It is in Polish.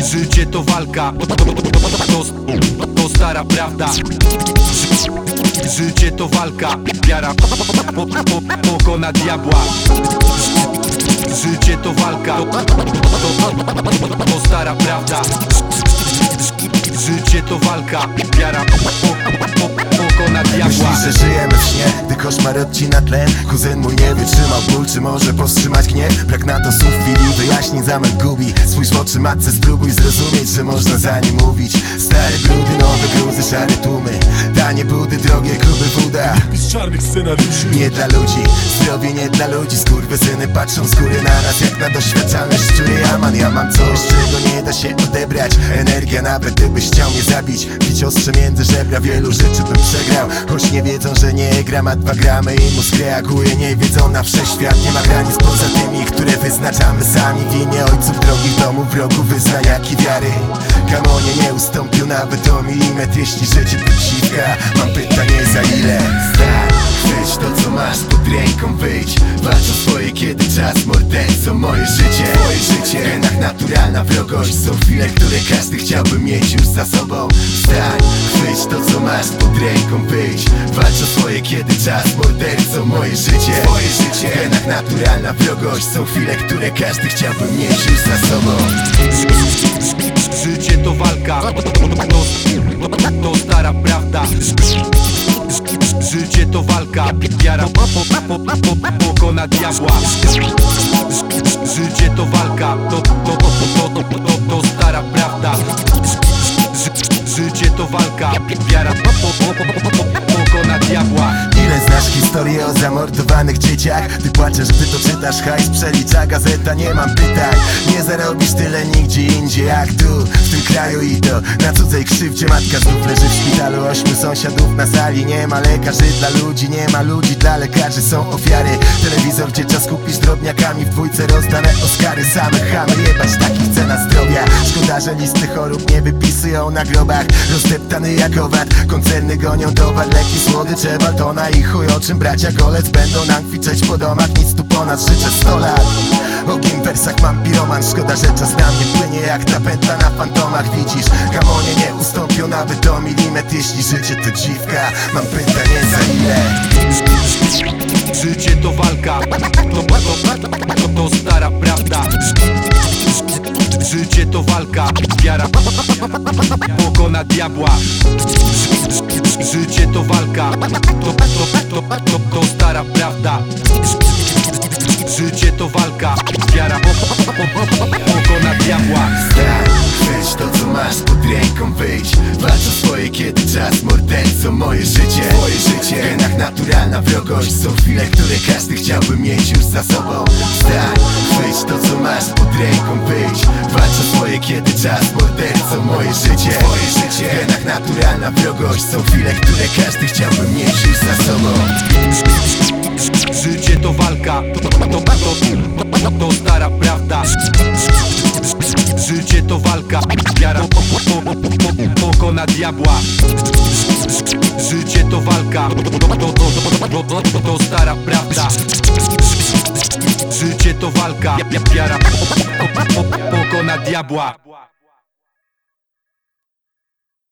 Życie to walka, to stara prawda. Życie to walka, wiara pokona diabła. Życie to walka, to stara prawda. Życie to walka, wiara pokona diabła. Myślisz, że żyjemy w śnie, gdy koszmar odcina tlen. Kuzyn mój nie wytrzymał ból, czy może powstrzymać gniew? Brak na to słów chwili, wyjaśnień zamęt gubi. Spójrz w oczy matce, spróbuj zrozumieć, że można za nim mówić. Stare brudy, nowe gruzy, szare tłumy. Tanie budy, drogie kluby woda. Z czarnych scenariuszy. Nie dla ludzi, zdrowie nie dla ludzi. Skurwysyny patrzą z góry na nas jak na doświadczalne szczury. Ja mam coś, czego nie da się odebrać. Energia nawet gdybyś chciał mnie zabić. Pić ostrze między żebra, wielu rzeczy bym przegrał. Choć nie wiedzą, że nie gram, a 2 gramy i mózg reaguje. Nie wiedzą na wszechświat, nie ma granic poza tymi, które wyznaczamy sami. W imię ojców drogich domów, wrogów wyznaniaki wiary. Kamonie nie ustąpił nawet o milimetr, jeśli życie to ksiwka. Mam pytanie, za ile? Chwyć to co masz pod ręką, wyjdź. Walcz o swoje, kiedy czas, morderco. Moje życie, twoje życie. W genach naturalna wrogość. Są chwile, które każdy chciałby mieć już za sobą. Wstań, chwyć to co masz pod ręką, wyjdź. Walcz o swoje, kiedy czas, morderco. Moje życie, twoje życie. W genach naturalna wrogość. Są chwile, które każdy chciałby mieć już za sobą. Życie to walka, to stara prawda. Życie to walka, wiara pokona diabła. Życie to walka, to stara prawda. Życie to walka, wiara pokona diabła. Ile znasz historię o zamordowanych dzieciach? Ty płaczesz, gdy to czytasz, hajs przelicza gazeta, nie mam pytań. Nie zarobisz tyle nigdzie indziej jak tu, w tym kraju i to na cudzej krzywdzie. Matka znów leży w szpitalu, 8 sąsiadów na sali. Nie ma lekarzy dla ludzi, nie ma ludzi dla lekarzy. Są ofiary, telewizor gdzie czas kupisz drobniakami. W dwójce rozdane Oscary, same chamy. Jebać takich cena zdrowia. Szkoda, że listy chorób nie wypisują na grobach. Rozdeptany jak owad, koncerny gonią towar. Leki, słodycze, batona i chuj, o czym bracia Golec będą nam kwiczeć po domach. Nic tu po nas, życzę 100 lat. Ogień w wersach mam piroman. Szkoda, że czas na mnie płynie jak ta pętla na fantomach. Widzisz, gamonie nie ustąpią nawet o milimetr. Jeśli życie to dziwka, mam pytanie, za ile? Życie to walka, to stara prawda. Życie to walka, wiara pokona diabła. Życie to walka, to stara prawda. Życie to walka, wiara pokona diabła. Chwyć to co masz pod ręką, wyjdź. Walcz o swoje, kiedy czas, morderco. Moje życie, twoje życie. W genach naturalna wrogość. Są chwile, które każdy chciałby mieć już za sobą. Wstań, chwyć to co masz pod ręką, wyjdź. Walcz o swoje, kiedy czas, morderco. Moje życie, twoje życie. W genach naturalna wrogość. Są chwile, które każdy chciałby mieć już za sobą. Życie to walka, to stara prawda. Życie to walka, wiara pokona diabła. Życie to walka, to stara prawda. Życie to walka, wiara pokona diabła.